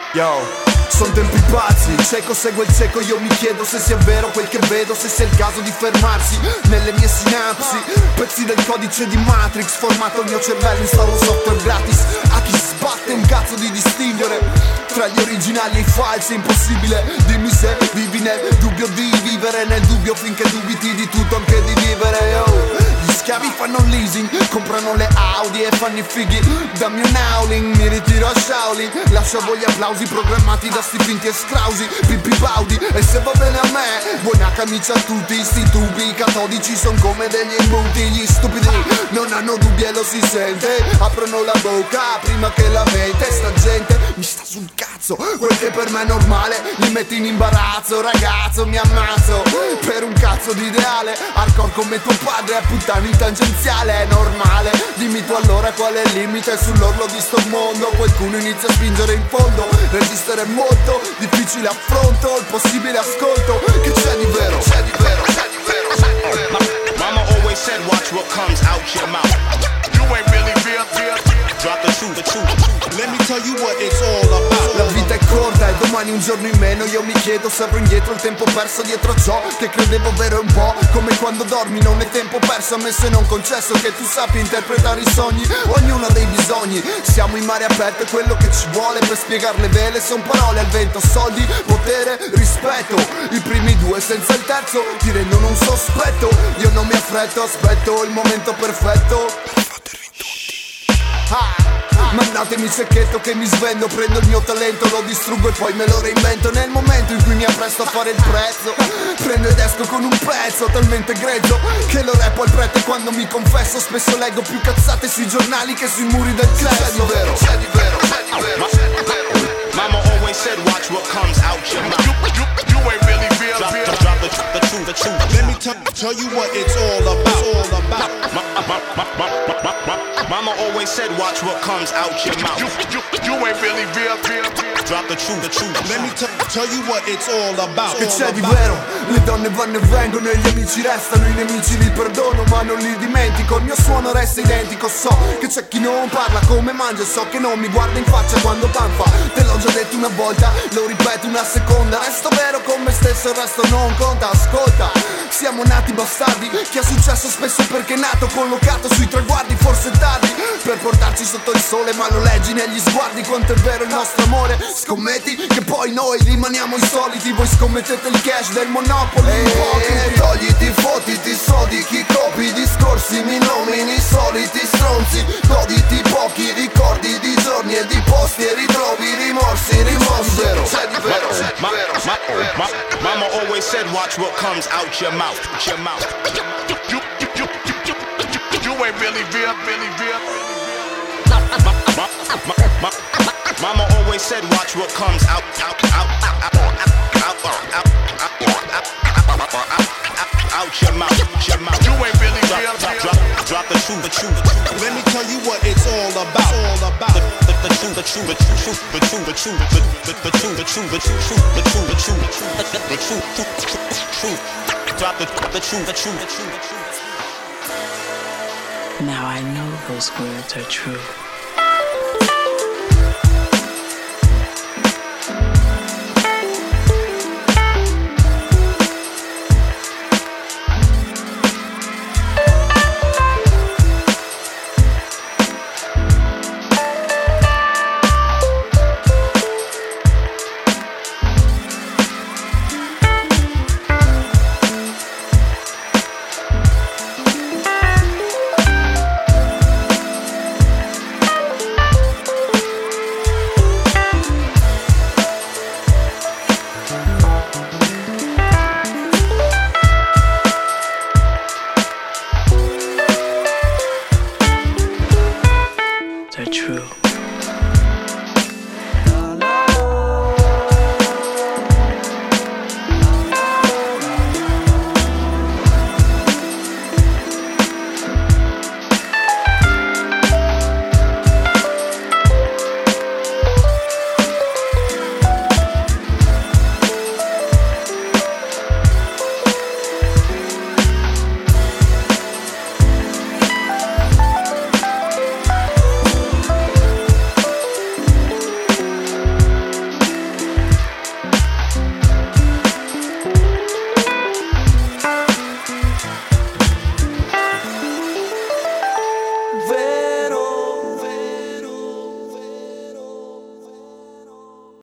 Yo, son tempi pazzi, il cieco segue il cieco. Io mi chiedo se sia vero quel che vedo, se sia il caso di fermarsi nelle mie sinapsi. Pezzi del codice di Matrix, formato il mio cervello, installo un software gratis. A chi sbatte un cazzo di distinguere tra gli originali e i falsi, è impossibile. Dimmi se vivi nel dubbio di vivere, nel dubbio finché dubiti di tutto, anche di vivere. Yo, gli schiavi fanno leasing, comprano le Audi e fanno i fighi. Dammi un howling, mi ritiro a Shaolin. Lascio a voi gli applausi programmati da sti finti e scrausi, Pippi Baudi. E se va bene a me, buona camicia a tutti. Sti tubi catodici son come degli imbuti. Gli stupidi non hanno dubbi e lo si sente, aprono la bocca prima che la mente. Sta gente mi sta sul cazzo, quel che per me è normale li metti in imbarazzo. Ragazzo, mi ammazzo per un cazzo di ideale. Hardcore come tuo padre, a puttana in tangenziale. È normale, dimmi tu allora qual è il limite sull'orlo di sto mondo. Qualcuno inizia a spingere in fondo, resistere è molto difficile affronto, il possibile ascolto. Che c'è di vero, c'è di vero, c'è di vero, c'è di vero. Mama always said watch what comes out your mouth. You ain't really real. Drop the truth, the truth. Let me tell you what it's all about. La vita è corta e domani un giorno in meno. Io mi chiedo se avrò indietro il tempo perso dietro ciò che credevo vero. È un po' come quando dormi, non è tempo perso, ammesso e non concesso che tu sappia interpretare i sogni. Ognuno ha dei bisogni, siamo in mare aperto e quello che ci vuole per spiegare le vele son parole al vento, soldi, potere, rispetto. I primi due senza il terzo ti rendono un sospetto. Io non mi affretto, aspetto il momento perfetto. Mandatemi il cecchetto che mi svendo, prendo il mio talento, lo distruggo e poi me lo reinvento. Nel momento in cui mi appresto a fare il prezzo, prendo ed esco con un pezzo talmente grezzo che lo rappo al prete quando mi confesso. Spesso leggo più cazzate sui giornali che sui muri del cesso. C'è di vero, c'è di vero, c'è di vero, c'è di vero. Mama always said watch what comes out your mouth. You ain't really real. Drop the truth, the truth. Let me tell you what it's all about. All about. Mama always said watch what comes out your mouth. You ain't really real. Drop the truth, the truth. Let me tell you what it's all about. Che c'è di vero? Le donne vanno e vengono e gli amici restano. I nemici li perdono ma non li dimentico. Il mio suono resta identico. So che c'è chi non parla come mangia. So che non mi guarda in faccia quando banfa. Te l'ho già detto una volta, lo ripeto una seconda. Resto vero con me stesso, il resto non conta. Ascolta, siamo nati bastardi. Chi ha successo spesso perché è nato collocato sui traguardi. Forse tardi per portarci sotto il sole, ma lo leggi negli sguardi quanto è vero il nostro amore. Scommetti che poi noi rimaniamo i soliti. Voi scommettete il cash del Monopoly. Togliti, fottiti, sodi, chi copi discorsi, mi nomini i soliti stronzi. Goditi pochi ricordi di giorni e di posti e ritrovi rimorsi. C'è di vero, c'è di vero. Mama always said watch what comes out your mouth. Your mouth. You ain't really real. Mama always said watch what comes out your mouth. You ain't really real. Drop the truth, the truth. Let me tell you what it's all about. All about. The truth, the truth, the truth, the truth, the truth, the truth, the truth, the truth, the truth, the truth, the truth. Drop the truth, the truth, the truth. Now I know those words are true.